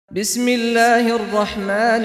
بسم الله الرحمن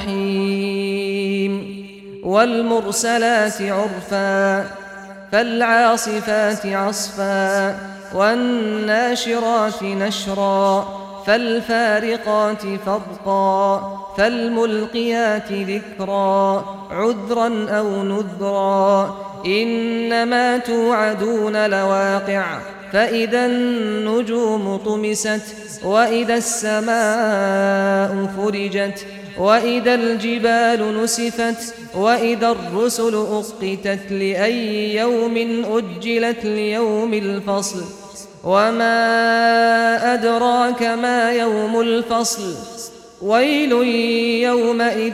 الرحيم والمرسلات عرفا فالعاصفات عصفا والناشرات نشرا فالفارقات فرقا فالملقيات ذكرا عذرا أو نذرا إنما توعدون لواقع فإذا النجوم طمست وإذا السماء فرجت وإذا الجبال نسفت وإذا الرسل أقتت لأي يوم أجلت ليوم الفصل وما أدراك ما يوم الفصل ويل يومئذ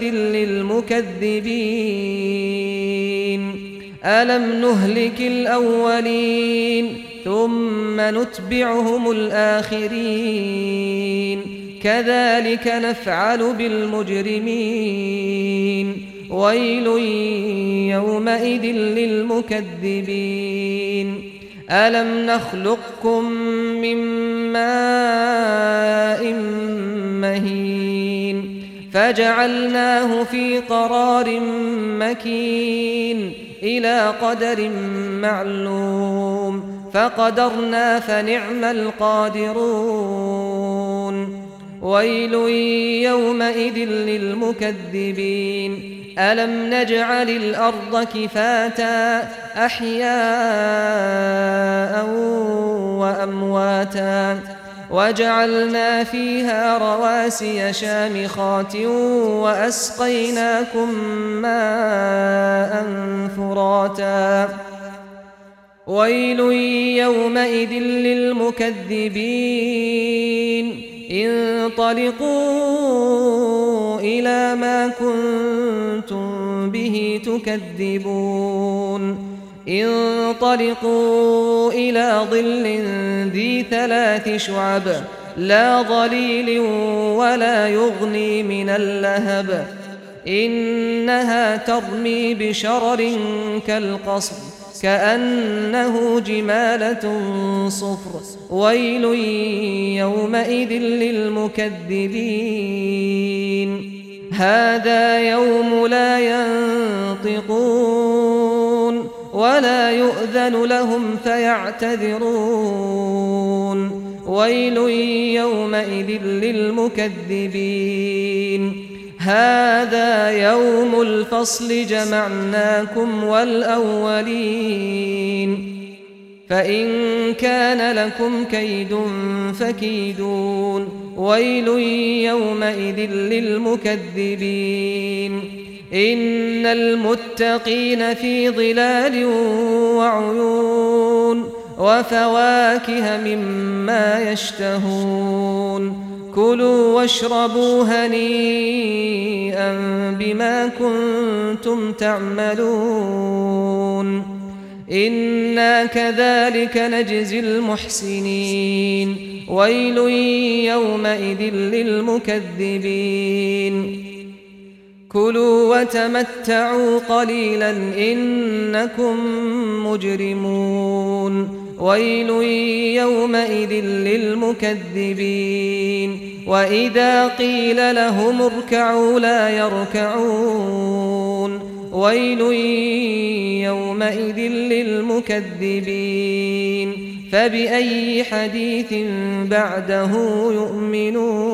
للمكذبين ألم نهلك الأولين ثم نتبعهم الآخرين كذلك نفعل بالمجرمين ويل يومئذ للمكذبين ألم نخلقكم من ماء مهين فجعلناه في قرار مكين إلى قدر معلوم فقدرنا فنعم القادرون ويل يومئذ للمكذبين ألم نجعل الأرض كفاتا أحياء وأمواتا وجعلنا فيها رواسي شامخات وأسقيناكم ماء فراتا ويل يومئذ للمكذبين انطلقوا إلى ما كنتم به تكذبون انطلقوا إلى ظل ذي 3 شعب لا ظليل ولا يغني من اللهب إنها ترمي بشرر كالقصر كأنه جمالة صفر ويل يومئذ للمكذبين هذا يوم لا ينطقون ولا يؤذن لهم فيعتذرون ويل يومئذ للمكذبين هذا يوم الفصل جمعناكم والأولين فإن كان لكم كيد فكيدون ويل يومئذ للمكذبين إن المتقين في ظلال وعيون وفواكه مما يشتهون كلوا واشربوا هنيئا بما كنتم تعملون إنا كذلك نجزي المحسنين ويل يومئذ للمكذبين كلوا وتمتعوا قليلا إنكم مجرمون ويل يومئذ للمكذبين وإذا قيل لهم اركعوا لا يركعون ويل يومئذ للمكذبين فبأي حديث بعده يؤمنون